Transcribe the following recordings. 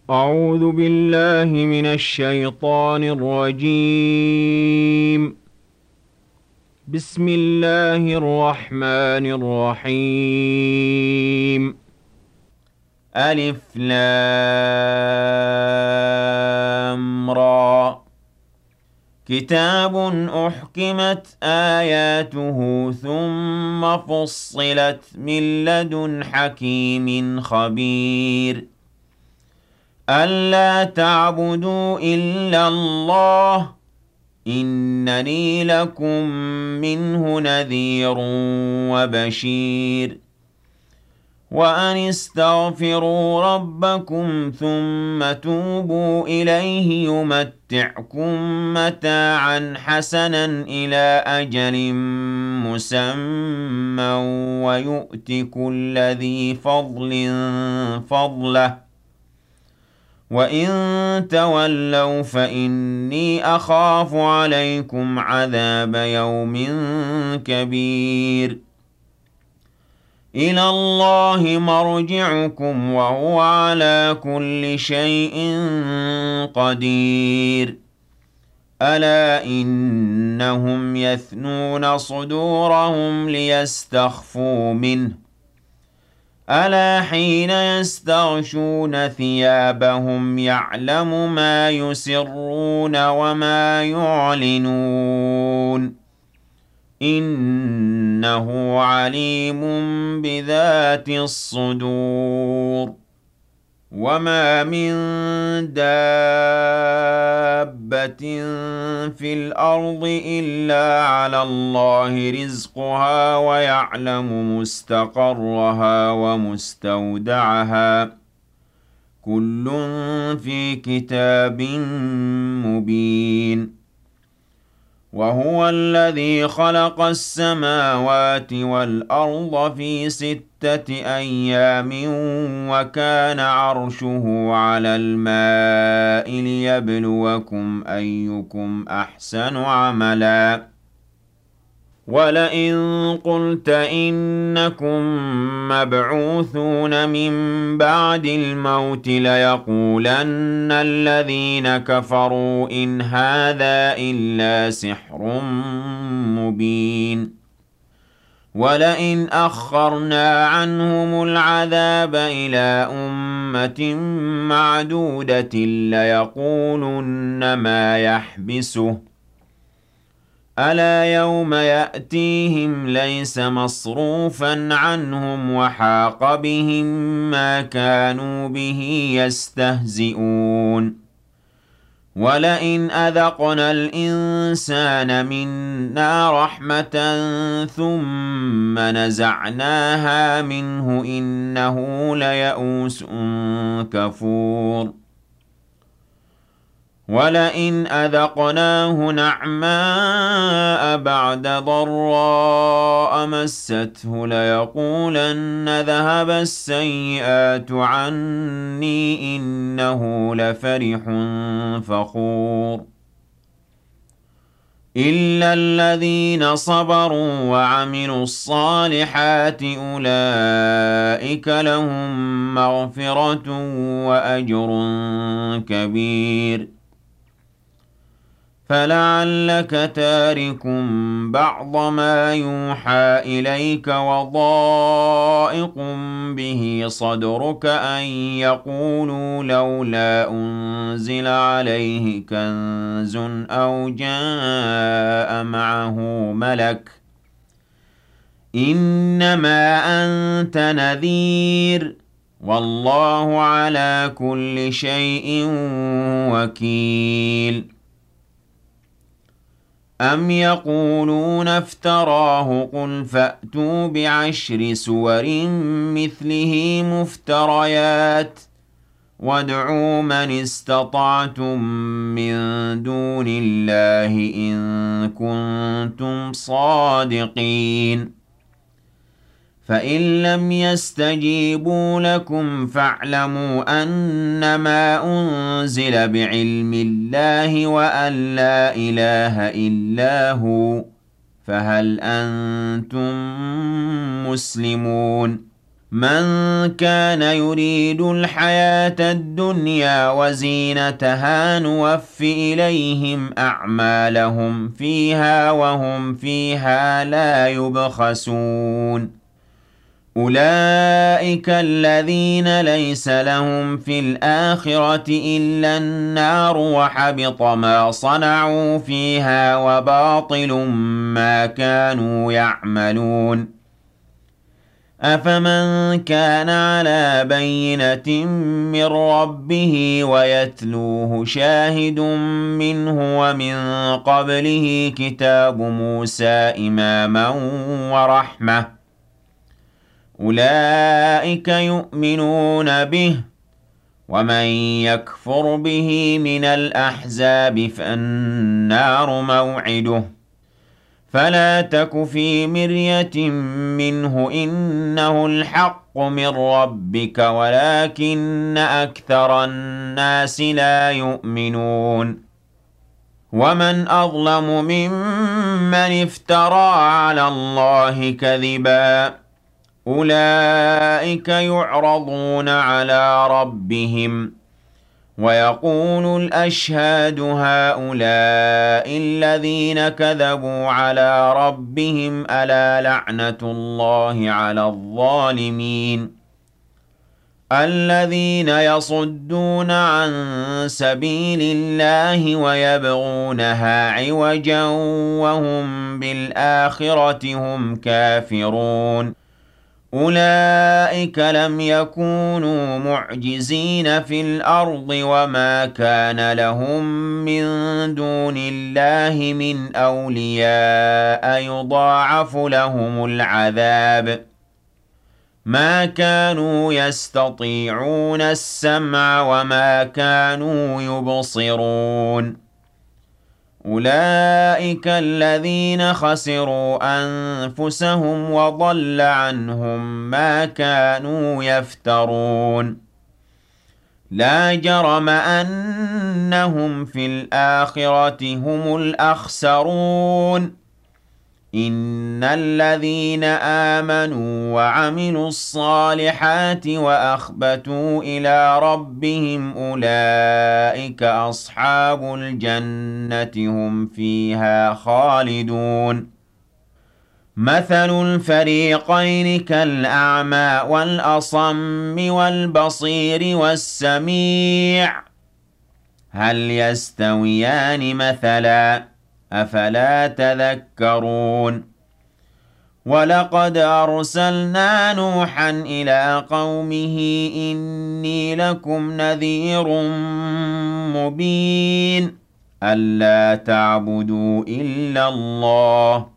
أعوذ بالله من الشيطان الرجيم. بسم الله الرحمن الرحيم. ألف لام را. كتاب أحكمت آياته ثم فصلت من لدن حكيم خبير. ألا تعبدوا إلا الله إنني لكم منه نذير وبشير. وأن استغفروا ربكم ثم توبوا إليه يمتعكم متاعا حسنا إلى أجل مسمى ويؤت كل ذي فضل فضله وَإِن تَوَلَّوْا فَإِنِّي أَخَافُ عَلَيْكُمْ عَذَابَ يَوْمٍ كَبِيرٍ. إِلَى اللَّهِ مَرْجِعُكُمْ وَهُوَ عَلَى كُلِّ شَيْءٍ قَدِيرٌ. أَلَا إِنَّهُمْ يَثْنُونَ صُدُورَهُمْ لِيَسْتَخْفُوا مِنْهُ ألا حين يستغشون ثيابهم يعلم ما يسرون وما يعلنون إنه عليم بذات الصدور. وما من دابة في الأرض إلا على الله رزقها ويعلم مستقرها ومستودعها كل في كتاب مبين. وهو الذي خلق السماوات والأرض في 6 أيام وكان عرشه على الماء ليبلوكم أيكم أحسن عملا. ولئن قلت إنكم مبعوثون من بعد الموت ليقولن الذين كفروا إن هذا إلا سحر مبين. ولئن أخرنا عنهم العذاب إلى أمة معدودة ليقولن ما يحبسه ألا يوم يأتيهم ليس مصروفا عنهم وحاق بهم ما كانوا به يستهزئون. ولئن أذقنا الإنسان منا رحمة ثم نزعناها منه إنه ليئوس كفور. ولئن أذقناه نعماء بعد ضراء مسته ليقولن ذهب السيئات عني إنه لفرح فخور. إلا الذين صبروا وعملوا الصالحات أولئك لهم مغفرة وأجر كبير. فلعلك تارك بعض ما يوحى إليك وضائق به صدرك أن يقولوا لولا أنزل عليه كنز أو جاء معه ملك إنما أنت نذير والله على كل شيء وكيل. أم يقولون افتراه قل فأتوا بعشر سور مثله مفتريات وادعوا من استطعتم من دون الله إن كنتم صادقين. فإن لم يستجيبوا لكم فاعلموا أنما أنزل بعلم الله وأن لا إله إلا هو فهل أنتم مسلمون. من كان يريد الحياة الدنيا وزينتها نوف إليهم أعمالهم فيها وهم فيها لا يبخسون أولئك الذين ليس لهم في الآخرة إلا النار وحبط ما صنعوا فيها وباطل ما كانوا يعملون أفمن كان على بينة من ربه ويتلوه شاهد منه ومن قبله كتاب موسى إماما ورحمة أولئك يؤمنون به ومن يكفر به من الأحزاب فالنار موعده فلا تك في مرية منه إنه الحق من ربك ولكن أكثر الناس لا يؤمنون ومن أظلم ممن افترى على الله كذبا أولئك يعرضون على ربهم ويقول الأشهاد هؤلاء الذين كذبوا على ربهم ألا لعنة الله على الظالمين الذين يصدون عن سبيل الله ويبغونها عوجا وهم بالآخرة هم كافرون أولئك لم يكونوا معجزين في الأرض وما كان لهم من دون الله من أولياء يضاعف لهم العذاب ما كانوا يستطيعون السمع وما كانوا يبصرون أولئك الذين خسروا أنفسهم وضل عنهم ما كانوا يفترون لا جرم أنهم في الآخرة هم الأخسرون إن الذين آمنوا وعملوا الصالحات وأخبتوا إلى ربهم أولئك أصحاب الجنة هم فيها خالدون مثل الفريقين كالأعمى والأصم والبصير والسميع هل يستويان مثلاً أفلا تذكرون ولقد أرسلنا نوحا إلى قومه إني لكم نذير مبين ألا تعبدوا إلا الله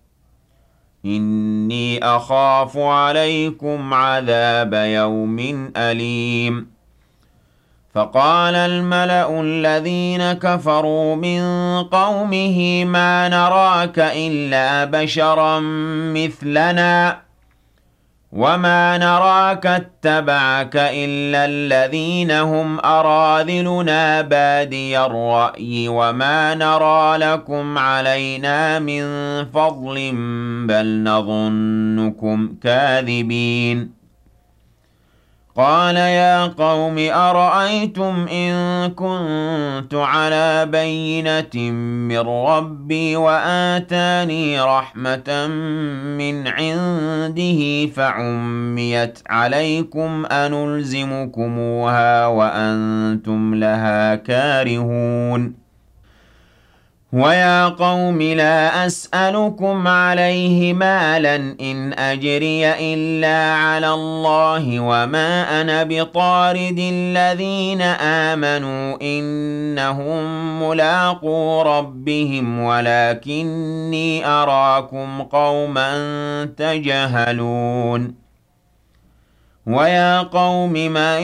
إني أخاف عليكم عذاب يوم أليم فقال الملأ الذين كفروا من قومه ما نراك إلا بشرا مثلنا وما نراك اتبعك إلا الذين هم أراذلنا بادي الرأي وما نرى لكم علينا من فضل بل نظنكم كاذبين قال يا قوم أرأيتم إن كنت على بينة من ربي وآتاني رحمة من عنده فعميت عليكم أنلزمكموها وأنتم لها كارهون ويا قوم لا أسألكم عليه مالا إن أجري إلا على الله وما أنا بطارد الذين آمنوا إنهم ملاقو ربهم ولكني أراكم قوما تجهلون ويا قوم من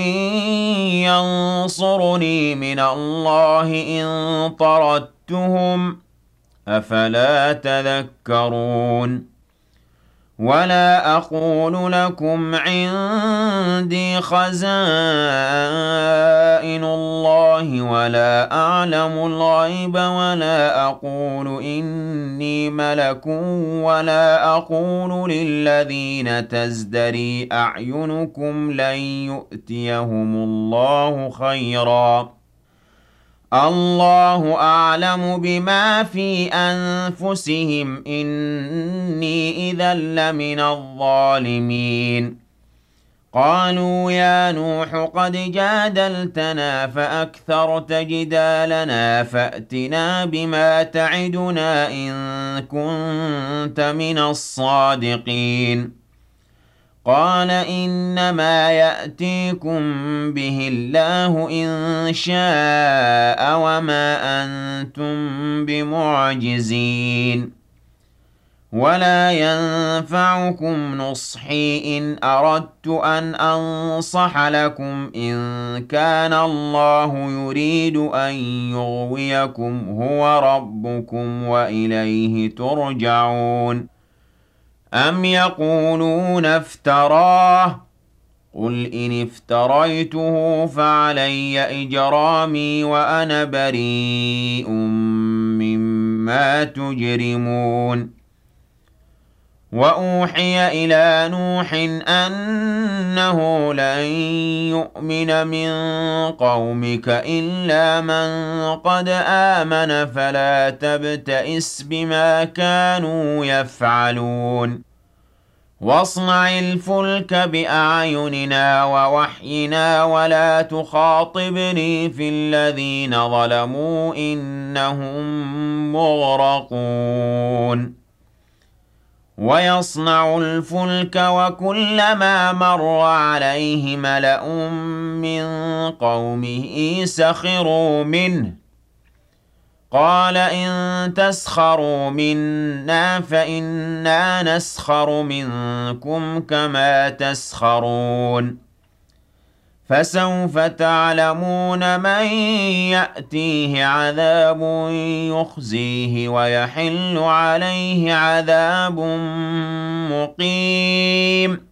ينصرني من الله إن طردتهم أفلا تذكرون ولا أقول لكم عندي خزائن الله اللَّهِ وَلَا أَعْلَمُ الْغَيْبَ وَلَا أَقُولُ إِنِّي مَلَكٌ وَلَا أَقُولُ لِلَّذِينَ تَزْدَرِي أَعْيُنُكُمْ لَن يُؤْتِيَهُمُ اللَّهُ خَيْرًا اللَّهُ أَعْلَمُ بِمَا فِي أَنفُسِهِمْ إِنِّي إِذًا لَّمِنَ الظَّالِمِينَ قالوا يا نوح قد جادلتنا فأكثرت جدالنا فأتنا بما تعدنا إن كنت من الصادقين قال إنما يأتيكم به الله إن شاء وما أنتم بمعجزين ولا ينفعكم نصحي إن أردت أن أنصح لكم إن كان الله يريد أن يغويكم هو ربكم وإليه ترجعون أم يقولون افتراه قل إن افتريته فعلي إجرامي وأنا بريء مما تجرمون وأوحي إلى نوح أنه لن يؤمن من قومك إلا من قد آمن فلا تبتئس بما كانوا يفعلون واصنع الفلك بأعيننا ووحينا ولا تخاطبني في الذين ظلموا إنهم مغرقون ويصنع الفلك وكلما مر عليه ملأ من قومه سخروا منه قال إن تسخروا منا فإنا نسخر منكم كما تسخرون فسوف تعلمون من يأتيه عذاب يخزيه ويحل عليه عذاب مقيم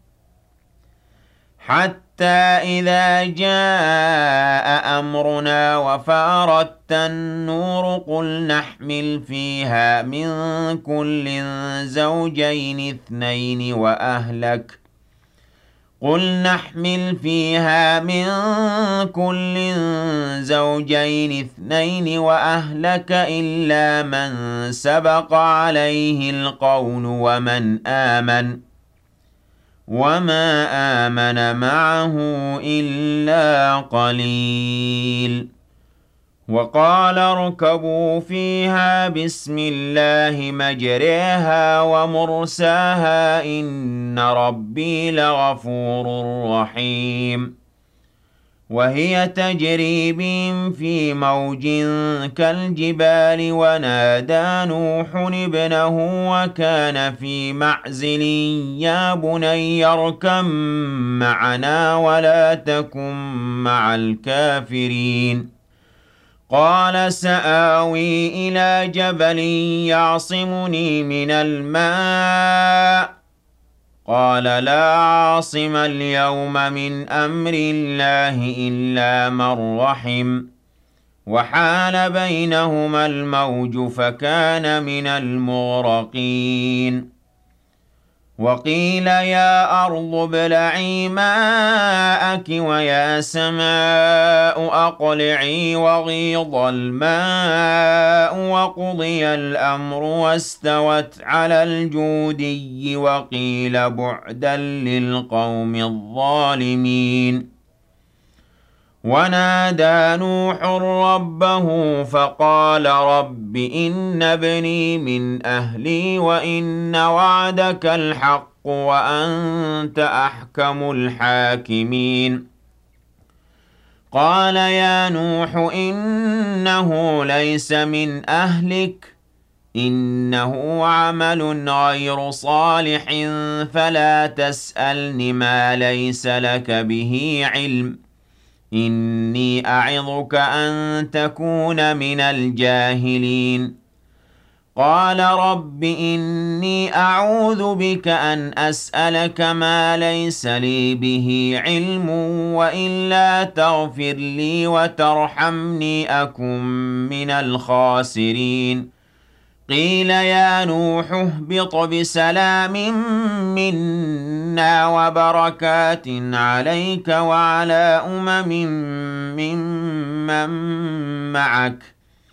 حتى إذا جاء أمرنا وفارت النور قل نحمل فيها من كل زوجين اثنين وأهلك قل نحمل فيها من كل زوجين اثنين وأهلك إلا من سبق عليه القول ومن آمن وما آمن معه إلا قليل وقال اركبوا فيها بسم الله مجريها ومرساها إن ربي لغفور رحيم وهي تجري بهم في موج كالجبال ونادى نوح ابنه وكان في معزل يا بني اركب معنا ولا تكن مع الكافرين قال سآوي إلى جبل يعصمني من الماء قال لا عاصم اليوم من أمر الله إلا من رحم وحال بينهما الموج فكان من المغرقين وقيل يا أرض ابلعي ماءك ويا سماء أقلعي وغيض الماء وقضي الأمر واستوت على الجودي وقيل بعدا للقوم الظالمين ونادى نوح ربه فقال رب إن ابني من أهلي وإن وعدك الحق وأنت أحكم الحاكمين قال يا نوح إنه ليس من أهلك إنه عمل غير صالح فلا تسألني ما ليس لك به علم إني أعظك أن تكون من الجاهلين قال رب إني أعوذ بك أن أسألك ما ليس لي به علم وإلا تغفر لي وترحمني أكن من الخاسرين قيل يا نوح اهبط بسلام منا وبركات عليك وعلى ممن معك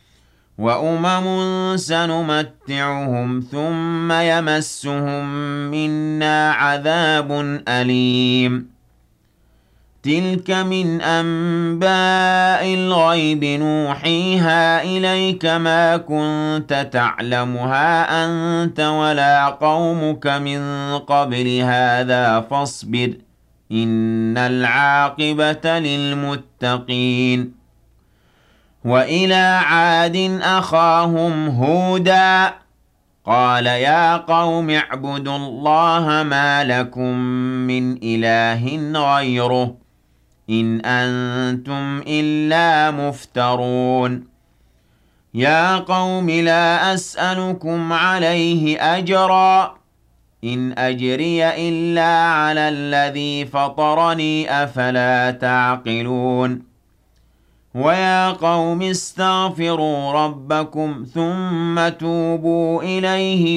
وأمم سنمتعهم ثم يمسهم منا عذاب أليم تلك من أنباء الغيب نوحيها إليك ما كنت تعلمها أنت ولا قومك من قبل هذا فاصبر إن العاقبة للمتقين وإلى عاد أخاهم هودا قال يا قوم اعبدوا الله ما لكم من إله غيره إن أنتم إلا مفترون يا قوم لا أسألكم عليه أجرا إن أجري إلا على الذي فطرني أفلا تعقلون ويا قوم استغفروا ربكم ثم توبوا إليه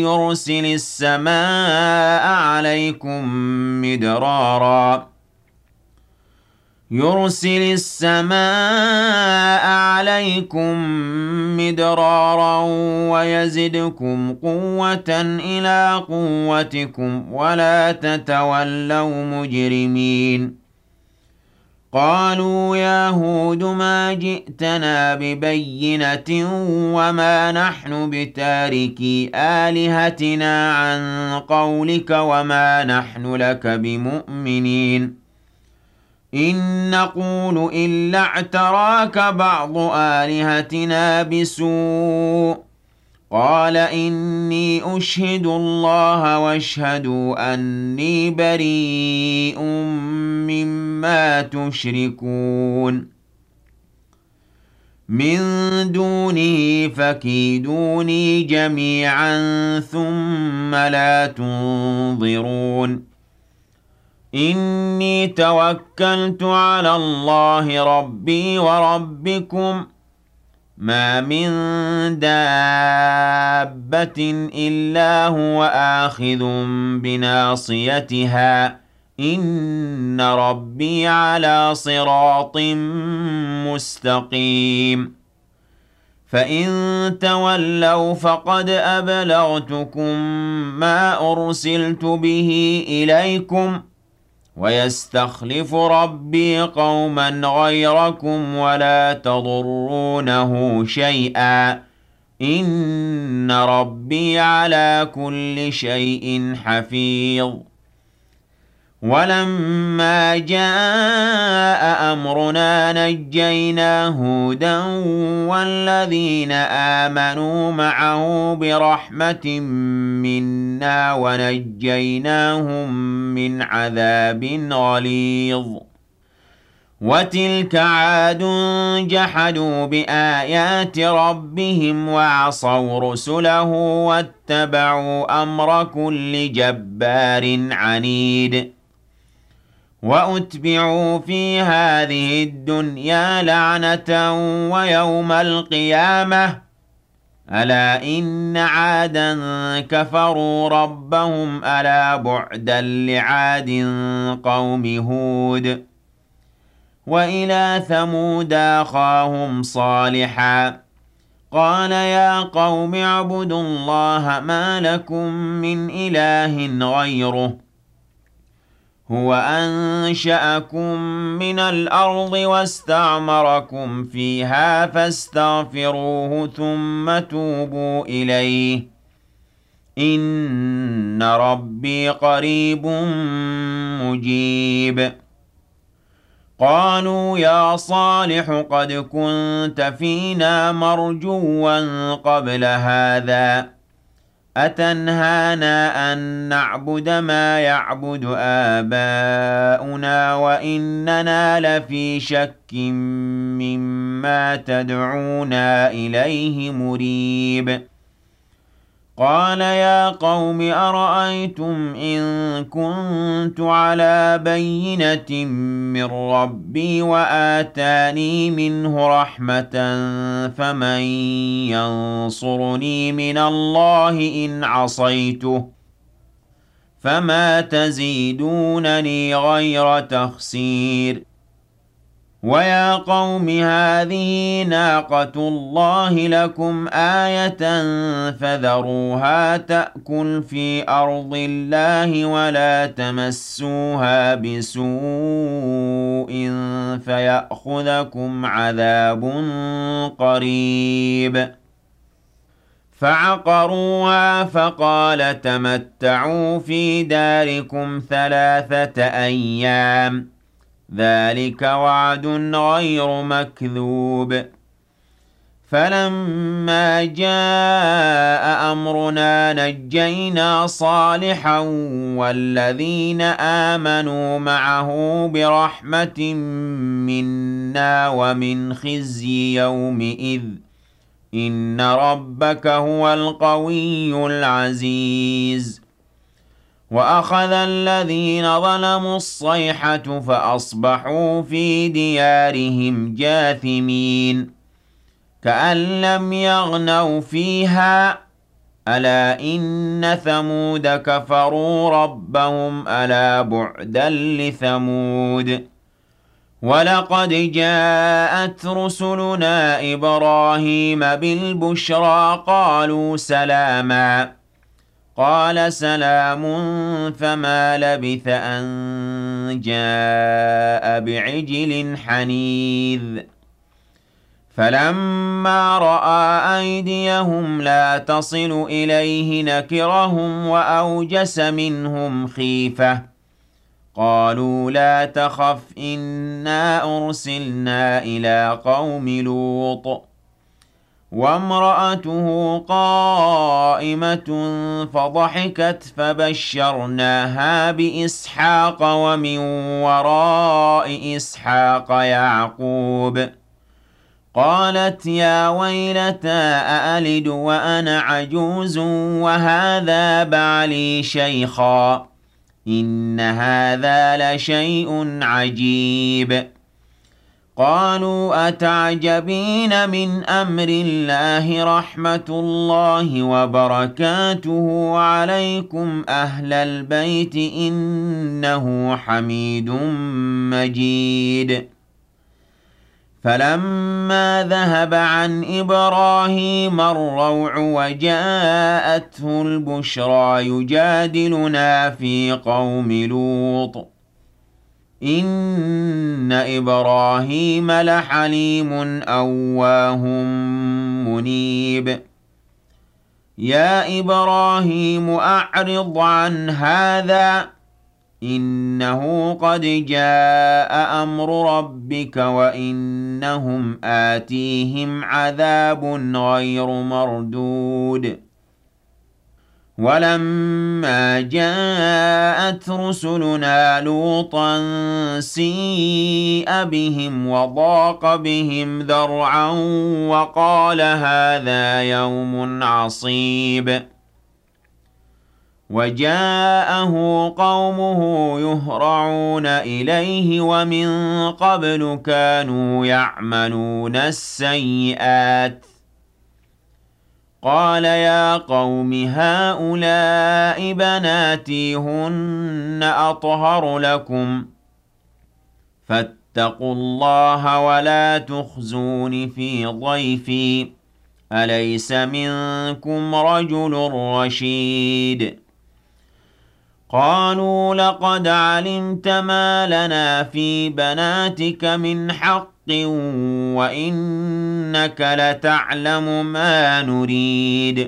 يرسل السماء عليكم مدرارا ويزدكم قوة إلى قوتكم ولا تتولوا مجرمين قالوا يا هود ما جئتنا ببينة وما نحن بتاركي آلهتنا عن قولك وما نحن لك بمؤمنين إن نقول إلا اعتراك بعض آلهتنا بسوء قال إني أشهد الله واشهدوا أني بريء مما تشركون من دونه فكيدوني جميعا ثم لا تنظرون إني توكلت على الله ربي وربكم ما من دابة إلا هو آخذ بناصيتها إن ربي على صراط مستقيم فإن تولوا فقد أبلغتكم ما أرسلت به إليكم ويستخلف ربي قوما غيركم ولا تضرونه شيئا إن ربي على كل شيء حفيظ ولما جاء أمرنا نجينا هودا والذين آمنوا معه برحمة منا ونجيناهم من عذاب غليظ وتلك عاد جحدوا بآيات ربهم وعصوا رسله واتبعوا أمر كل جبار عنيد وأتبعوا في هذه الدنيا لعنة ويوم القيامة ألا إن عادا كفروا ربهم ألا بعدا لعاد قوم هود وإلى ثمود أخاهم صالحا قال يا قوم اعبدوا الله ما لكم من إله غيره هو أنشأكم من الأرض واستعمركم فيها فاستغفروه ثم توبوا إليه إن ربي قريب مجيب قالوا يا صالح قد كنت فينا مرجوا قبل هذا أتنهانا أن نعبد ما يعبد آباؤنا وإننا لفي شك مما تدعونا إليه مريب قال يا قوم أرأيتم إن كنت على بينة من ربي وآتاني منه رحمة فمن ينصرني من الله إن عصيته فما تزيدونني غير تخسير ويا قوم هذه ناقة الله لكم آية فذروها تأكل في أرض الله ولا تمسوها بسوء فيأخذكم عذاب قريب فعقروها فقال تمتعوا في داركم 3 أيام ذلك وعد غير مكذوب فلما جاء أمرنا نجينا صالحا والذين آمنوا معه برحمة منا ومن خزي يومئذ إن ربك هو القوي العزيز وأخذ الذين ظلموا الصيحة فأصبحوا في ديارهم جاثمين كأن لم يغنوا فيها ألا إن ثمود كفروا ربهم ألا بعدا لثمود ولقد جاءت رسلنا إبراهيم بالبشرى قالوا سلاما قال سلام فما لبث أن جاء بعجل حنيذ فلما رأى أيديهم لا تصل إليه نكرهم وأوجس منهم خيفة قالوا لا تخف إنا أرسلنا إلى قوم لوط وامرأته قائمة فضحكت فبشرناها بإسحاق ومن وراء إسحاق يعقوب قالت يا ويلتى أألد وأنا عجوز وهذا بعلي شيخا إن هذا لشيء عجيب قالوا أتعجبين من أمر الله رحمة الله وبركاته عليكم أهل البيت إنه حميد مجيد فلما ذهب عن إبراهيم الروع وجاءته البشرى يجادلنا في قوم لوط إن إبراهيم لحليم أواه منيب يا إبراهيم أعرض عن هذا إنه قد جاء أمر ربك وإنهم آتيهم عذاب غير مردود ولما جاءت رسلنا لوطا سيء بهم وضاق بهم ذرعا وقال هذا يوم عصيب وجاءه قومه يهرعون إليه ومن قبل كانوا يعملون السيئات قال يا قوم هؤلاء بناتي هن أطهر لكم فاتقوا الله ولا تخزون في ضيفي أليس منكم رجل رشيد قالوا لقد علمت ما لنا في بناتك من حق وإنك لتعلم ما نريد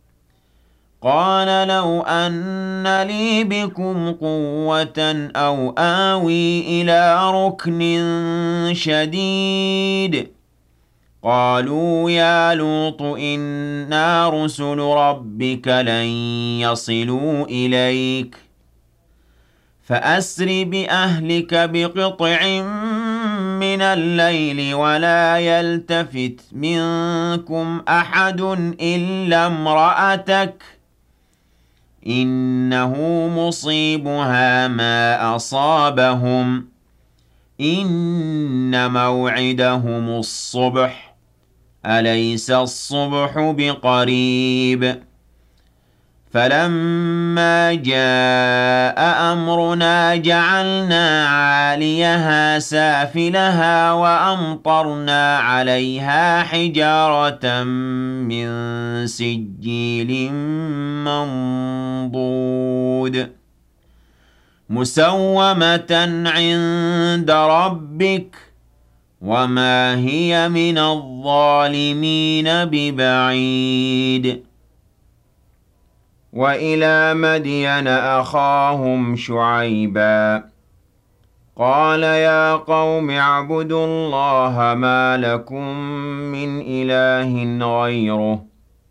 قال لو أن لي بكم قوة أو آوي إلى ركن شديد قالوا يا لوط إنا رسل ربك لن يصلوا إليك فأسر بأهلك بقطع من من الليل ولا يلتفت منكم أحد إلا امرأتك إنه مصيبها ما أصابهم إن موعدهم الصبح أليس الصبح بقريب فلما جاء أمرنا جعلنا عاليها سافلها وأمطرنا عليها حجارة من سجيل منضود مسومة عند ربك وما هي من الظالمين ببعيد وإلى مدين أخاهم شعيبا قال يا قوم اعبدوا الله ما لكم من إله غيره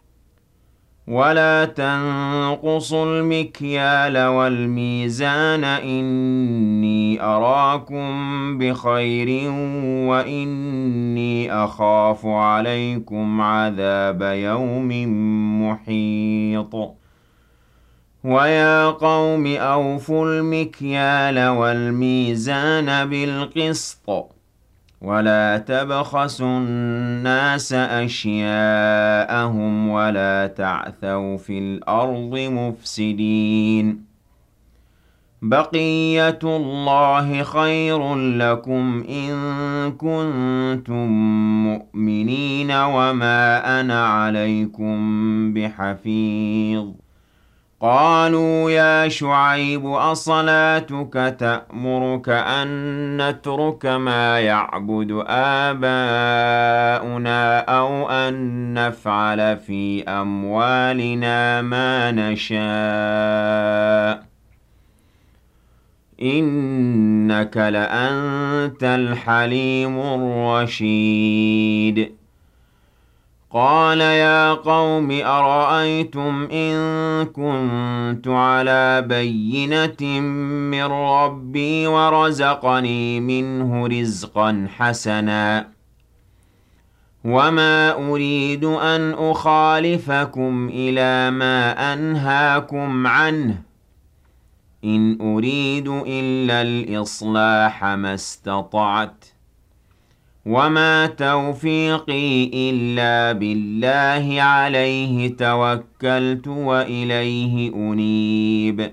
ولا تنقصوا المكيال والميزان إني أراكم بخير وإني أخاف عليكم عذاب يوم محيط ويا قوم أوفوا المكيال والميزان بالقسط ولا تبخسوا الناس أشياءهم ولا تعثوا في الأرض مفسدين بقية الله خير لكم إن كنتم مؤمنين وما أنا عليكم بحفيظ قالوا يا شعيب أصلاتك تأمرك أن نترك ما يعبد آباؤنا أو أن نفعل في أموالنا ما نشاء إنك لأنت الحليم الرشيد قال يا قوم أرأيتم إن كنت على بينة من ربي ورزقني منه رزقا حسنا وما أريد أن أخالفكم إلى ما أنهاكم عنه إن أريد إلا الإصلاح ما استطعت وما توفيقي إلا بالله عليه توكلت وإليه أنيب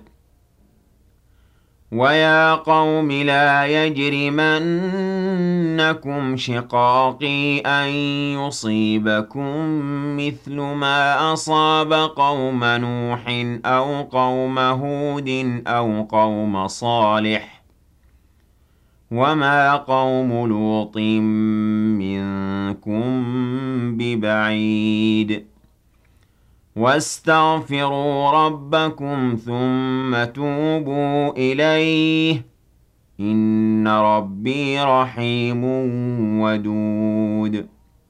ويا قوم لا يجرمنكم شقاقي أن يصيبكم مثل ما أصاب قوم نوح أو قوم هود أو قوم صالح وما قوم لوط منكم ببعيد واستغفروا ربكم ثم توبوا إليه إن ربي رحيم ودود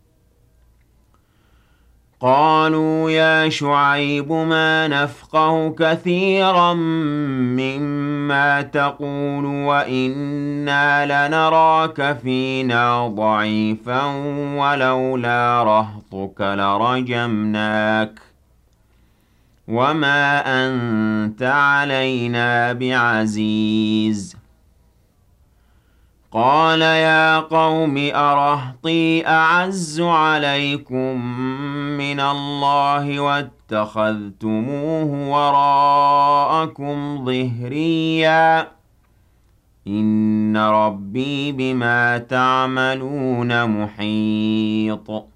قالوا يا شعيب ما نفقه كثيرا مما تقول وإنا لنراك فينا ضعيفا ولولا رهطك لرجمناك وما أنت علينا بعزيز قال يا قوم أرهطي أعز عليكم من الله واتخذتموه وراءكم ظهريا إن ربي بما تعملون محيط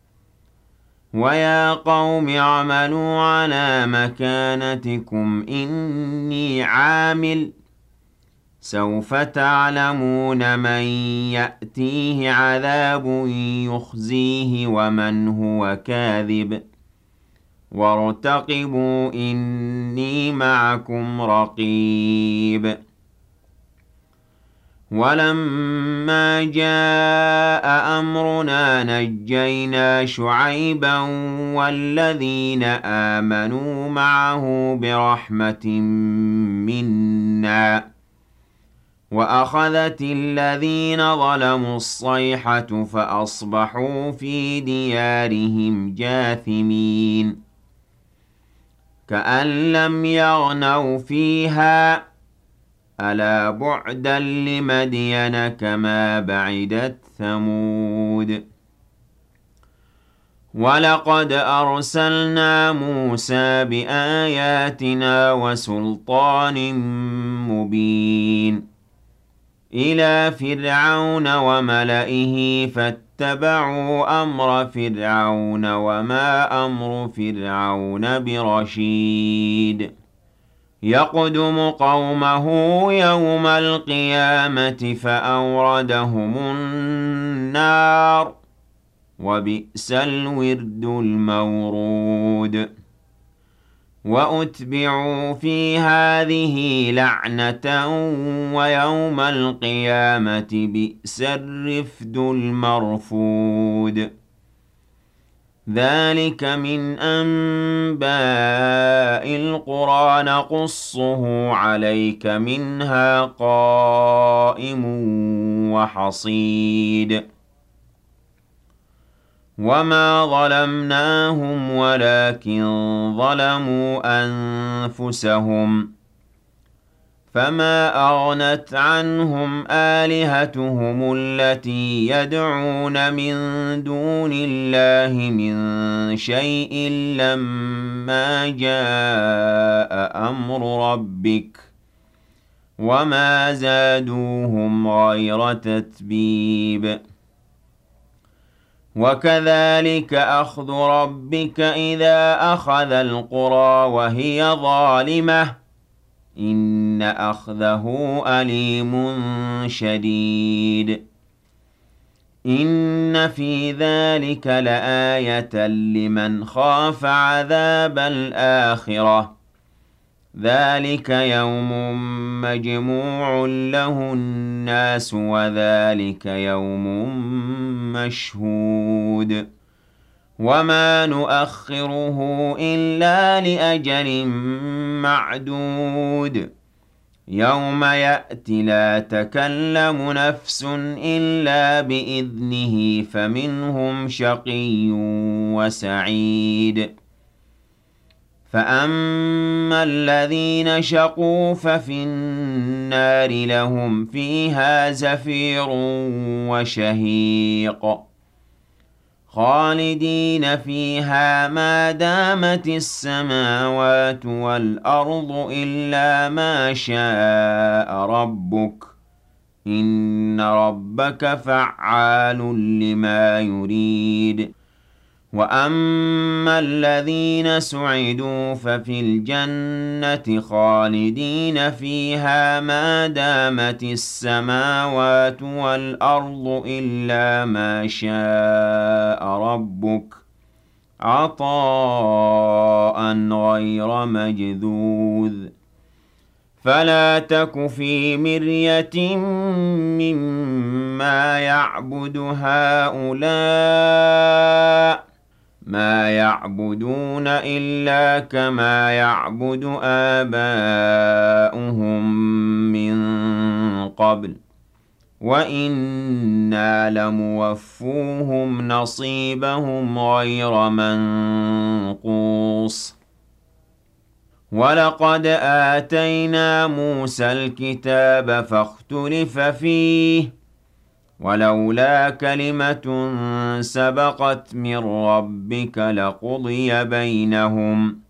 ويا قوم اعملوا على مكانتكم إني عامل سوف تعلمون من يأتيه عذاب يخزيه ومن هو كاذب وارتقبوا إني معكم رقيب ولما جاء أمرنا نجينا شعيبا والذين آمنوا معه برحمة منا وأخذت الذين ظلموا الصيحة فأصبحوا في ديارهم جاثمين كأن لم يغنوا فيها ألا بعدا لمدين كما بعدت ثمود ولقد أرسلنا موسى بآياتنا وسلطان مبين إلى فرعون وملئه فاتبعوا أمر فرعون وما أمر فرعون برشيد يقدم قومه يوم القيامة فأوردهم النار وبئس الورد المورود وأتبعوا في هذه لعنة ويوم القيامة بئس الرفد المرفود ذلك من أنباء القرى نقصه عليك منها قائم وحصيد وما ظلمناهم ولكن ظلموا أنفسهم فما أغنت عنهم آلهتهم التي يدعون من دون الله من شيء لما جاء أمر ربك وما زادوهم غير تتبيب وكذلك أخذ ربك إذا أخذ القرى وهي ظالمة إن أخذه أليم شديد إن في ذلك لآية لمن خاف عذاب الآخرة ذلك يوم مجموع له الناس وذلك يوم مشهود وما نؤخره إلا لأجل معدود يوم يأتي لا تكلم نفس إلا بإذنه فمنهم شقي وسعيد فأما الذين شقوا ففي النار لهم فيها زفير وشهيق خالدين فيها ما دامت السماوات والأرض إلا ما شاء ربك إن ربك فعال لما يريد وأما الذين سعدوا ففي الجنة خالدين فيها ما دامت السماوات والأرض إلا ما شاء ربك عطاء غير مجذوذ فلا تك في مرية مما يعبد هؤلاء ما يعبدون إلا كما يعبد آباؤهم من قبل وإنا لموفوهم نصيبهم غير منقوص ولقد آتينا موسى الكتاب فاختلف فيه ولولا كلمة سبقت من ربك لقضي بينهم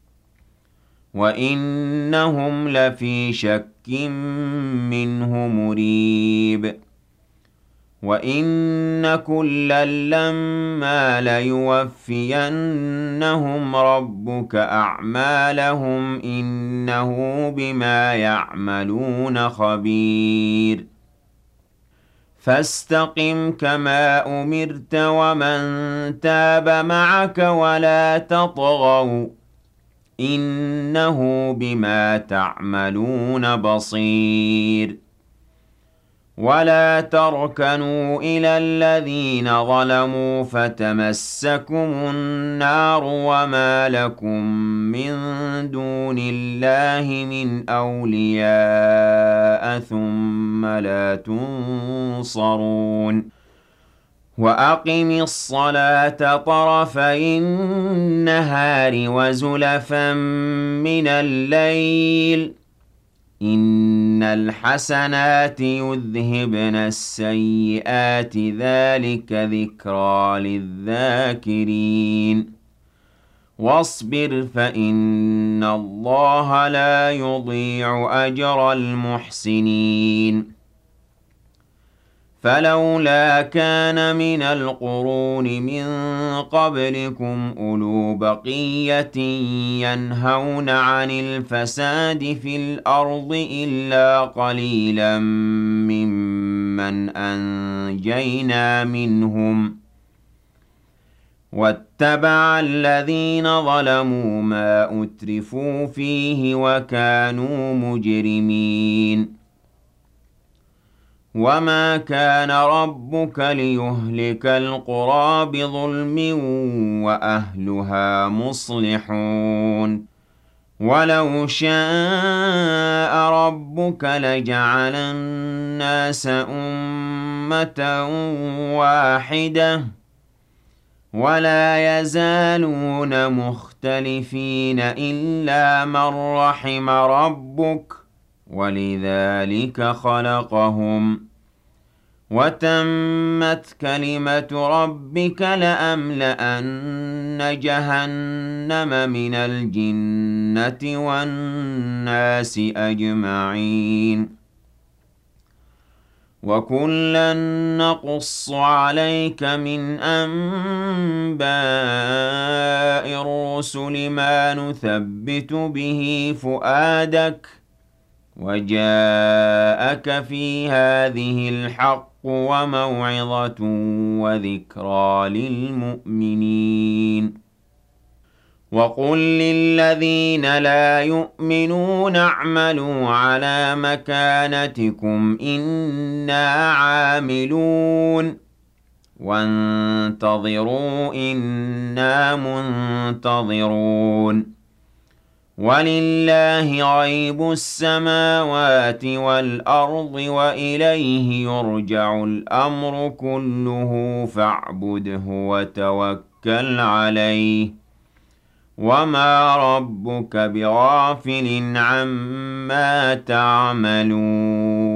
وإنهم لفي شك منه مريب وإن كلا لما ليوفينهم ربك أعمالهم إنه بما يعملون خبير فاستقم كما أمرت ومن تاب معك ولا تطغوا إنه بما تعملون بصير ولا تركنوا إلى الذين ظلموا فتمسكم النار وما لكم من دون الله من أولياء ثم لا تنصرون وأقم الصلاة طرفي النهار وزلفا من الليل إن الحسنات يذهبن السيئات ذلك ذكرى للذاكرين واصبر فإن الله لا يضيع أجر المحسنين فلولا كان من القرون من قبلكم أولو بقية ينهون عن الفساد في الأرض إلا قليلا ممن أنجينا منهم واتبع الذين ظلموا ما أترفوا فيه وكانوا مجرمين وما كان ربك ليهلك القرى بظلم وأهلها مصلحون ولو شاء ربك لجعل الناس أمة واحدة ولا يزالون مختلفين إلا من رحم ربك ولذلك خلقهم وتمت كلمة ربك لأملأن جهنم من الجنة والناس أجمعين وكلا نقص عليك من أنباء الرسل ما نثبت به فؤادك وجاءك في هذه الحق وموعظة وذكرى للمؤمنين وقل للذين لا يؤمنون اعملوا على مكانتكم إنا عاملون وانتظروا إنا منتظرون ولله غيب السماوات والأرض وإليه يرجع الأمر كله فاعبده وتوكل عليه وما ربك بغافل عما تعملون